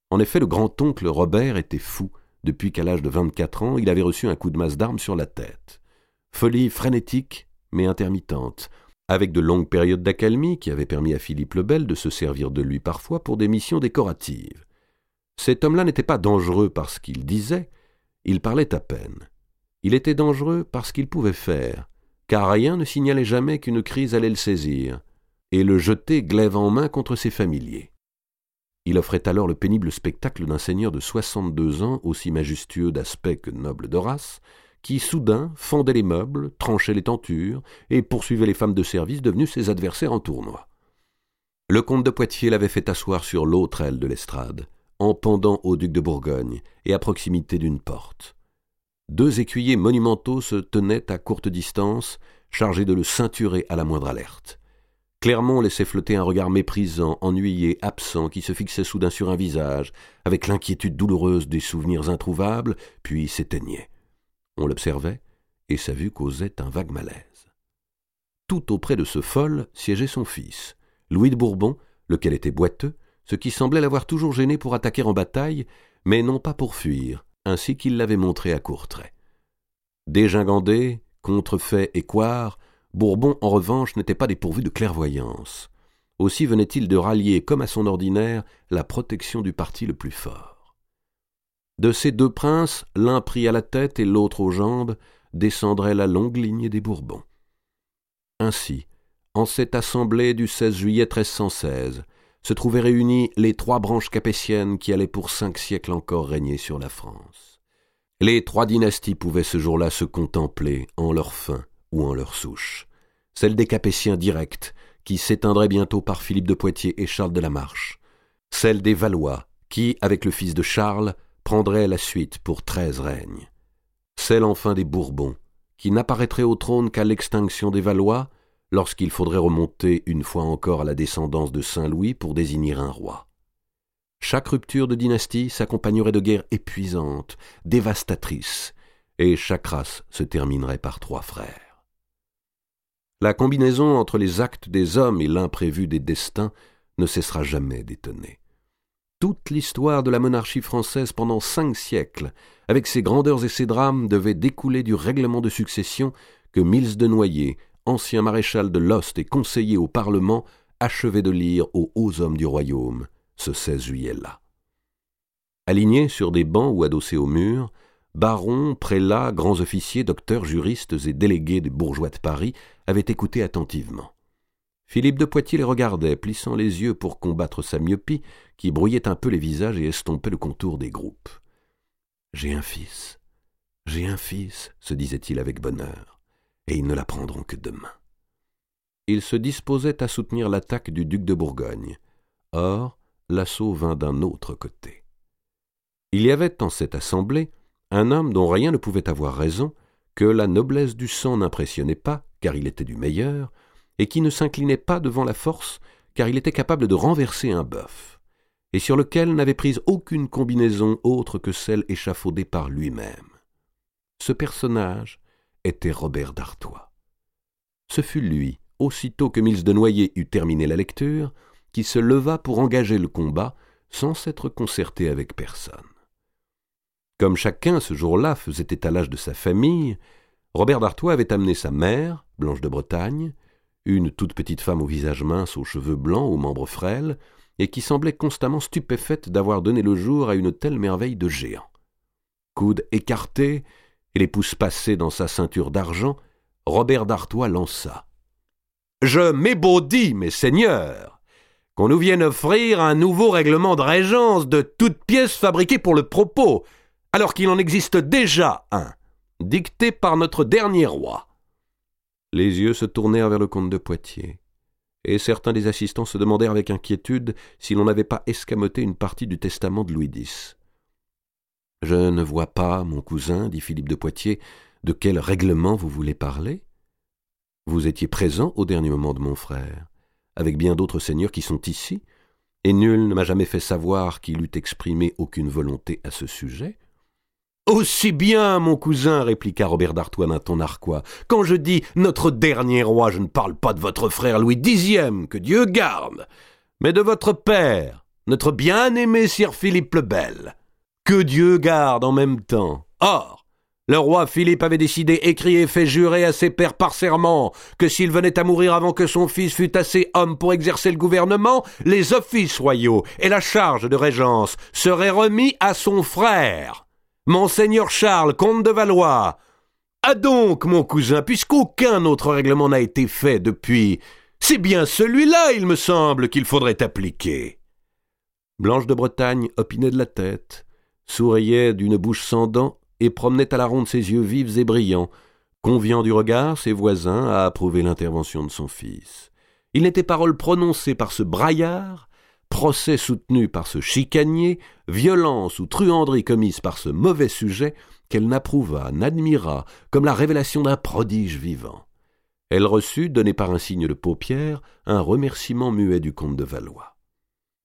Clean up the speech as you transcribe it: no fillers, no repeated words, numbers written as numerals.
En effet, le grand-oncle Robert était fou, depuis qu'à l'âge de 24 ans, il avait reçu un coup de masse d'armes sur la tête. Folie frénétique, mais intermittente, avec de longues périodes d'accalmie qui avaient permis à Philippe le Bel de se servir de lui parfois pour des missions décoratives. Cet homme-là n'était pas dangereux parce qu'il disait, il parlait à peine. Il était dangereux parce qu'il pouvait faire, car rien ne signalait jamais qu'une crise allait le saisir, et le jeter glaive en main contre ses familiers. Il offrait alors le pénible spectacle d'un seigneur de 62 ans, aussi majestueux d'aspect que noble de race, qui soudain fendait les meubles, tranchait les tentures et poursuivait les femmes de service devenues ses adversaires en tournoi. Le comte de Poitiers l'avait fait asseoir sur l'autre aile de l'estrade, en pendant au duc de Bourgogne et à proximité d'une porte. 2 écuyers monumentaux se tenaient à courte distance, chargés de le ceinturer à la moindre alerte. Clermont laissait flotter un regard méprisant, ennuyé, absent, qui se fixait soudain sur un visage, avec l'inquiétude douloureuse des souvenirs introuvables, puis s'éteignait. On l'observait, et sa vue causait un vague malaise. Tout auprès de ce fol siégeait son fils, Louis de Bourbon, lequel était boiteux, ce qui semblait l'avoir toujours gêné pour attaquer en bataille, mais non pas pour fuir, ainsi qu'il l'avait montré à Courtrai. Dégingandé, contrefait et couard, Bourbon, en revanche, n'était pas dépourvu de clairvoyance. Aussi venait-il de rallier, comme à son ordinaire, la protection du parti le plus fort. De ces 2 princes, l'un pris à la tête et l'autre aux jambes, descendrait la longue lignée des Bourbons. Ainsi, en cette assemblée du 16 juillet 1316, se trouvaient réunies les 3 branches capétiennes qui allaient pour 5 siècles encore régner sur la France. Les 3 dynasties pouvaient ce jour-là se contempler en leur fin ou en leur souche. Celle des Capétiens directs, qui s'éteindrait bientôt par Philippe de Poitiers et Charles de la Marche. Celle des Valois, qui, avec le fils de Charles, prendrait la suite pour 13 règnes. Celle enfin des Bourbons, qui n'apparaîtraient au trône qu'à l'extinction des Valois, lorsqu'il faudrait remonter une fois encore à la descendance de Saint-Louis pour désigner un roi. Chaque rupture de dynastie s'accompagnerait de guerres épuisantes, dévastatrices, et chaque race se terminerait par 3 frères. La combinaison entre les actes des hommes et l'imprévu des destins ne cessera jamais d'étonner. Toute l'histoire de la monarchie française pendant 5 siècles, avec ses grandeurs et ses drames, devait découler du règlement de succession que Mills de Noyer, ancien maréchal de l'Ost et conseiller au Parlement, achevait de lire aux hauts hommes du royaume, ce 16 juillet-là. Alignés sur des bancs ou adossés au mur, barons, prélats, grands officiers, docteurs, juristes et délégués des bourgeois de Paris avaient écouté attentivement. Philippe de Poitiers les regardait, plissant les yeux pour combattre sa myopie, qui brouillait un peu les visages et estompait le contour des groupes. « J'ai un fils, se disait-il avec bonheur, et ils ne l'apprendront que demain. » Il se disposait à soutenir l'attaque du duc de Bourgogne. Or, l'assaut vint d'un autre côté. Il y avait en cette assemblée un homme dont rien ne pouvait avoir raison, que la noblesse du sang n'impressionnait pas, car il était du meilleur, et qui ne s'inclinait pas devant la force, car il était capable de renverser un bœuf, et sur lequel n'avait prise aucune combinaison autre que celle échafaudée par lui-même. Ce personnage était Robert d'Artois. Ce fut lui, aussitôt que Mills de Noyer eut terminé la lecture, qui se leva pour engager le combat, sans s'être concerté avec personne. Comme chacun, ce jour-là, faisait étalage de sa famille, Robert d'Artois avait amené sa mère, Blanche de Bretagne, une toute petite femme au visage mince, aux cheveux blancs, aux membres frêles, et qui semblait constamment stupéfaite d'avoir donné le jour à une telle merveille de géant. Coudes écartés et les pouces passés dans sa ceinture d'argent, Robert d'Artois lança « Je m'ébaudis, mes seigneurs, qu'on nous vienne offrir un nouveau règlement de régence de toutes pièces fabriquées pour le propos, alors qu'il en existe déjà un, dicté par notre dernier roi. » Les yeux se tournèrent vers le comte de Poitiers, et certains des assistants se demandèrent avec inquiétude si l'on n'avait pas escamoté une partie du testament de Louis X. « Je ne vois pas, mon cousin, dit Philippe de Poitiers, de quel règlement vous voulez parler ? Vous étiez présent au dernier moment de mon frère, avec bien d'autres seigneurs qui sont ici, et nul ne m'a jamais fait savoir qu'il eût exprimé aucune volonté à ce sujet. » « Aussi bien, mon cousin, répliqua Robert d'Artois d'un ton narquois. Quand je dis « notre dernier roi », je ne parle pas de votre frère Louis X, que Dieu garde, mais de votre père, notre bien-aimé sire Philippe le Bel. Que Dieu garde en même temps. Or, le roi Philippe avait décidé, écrit et fait jurer à ses pairs par serment que s'il venait à mourir avant que son fils fût assez homme pour exercer le gouvernement, les offices royaux et la charge de régence seraient remis à son frère, Monseigneur Charles, comte de Valois. Ah donc, mon cousin, puisqu'aucun autre règlement n'a été fait depuis, c'est bien celui-là, il me semble, qu'il faudrait appliquer. Blanche de Bretagne opinait de la tête, souriait d'une bouche sans dents et promenait à la ronde ses yeux vifs et brillants, conviant du regard ses voisins à approuver l'intervention de son fils. Il n'était parole prononcée par ce braillard, procès soutenu par ce chicanier, violence ou truanderie commise par ce mauvais sujet, qu'elle n'approuva, n'admira, comme la révélation d'un prodige vivant. Elle reçut, donné par un signe de paupière, un remerciement muet du comte de Valois.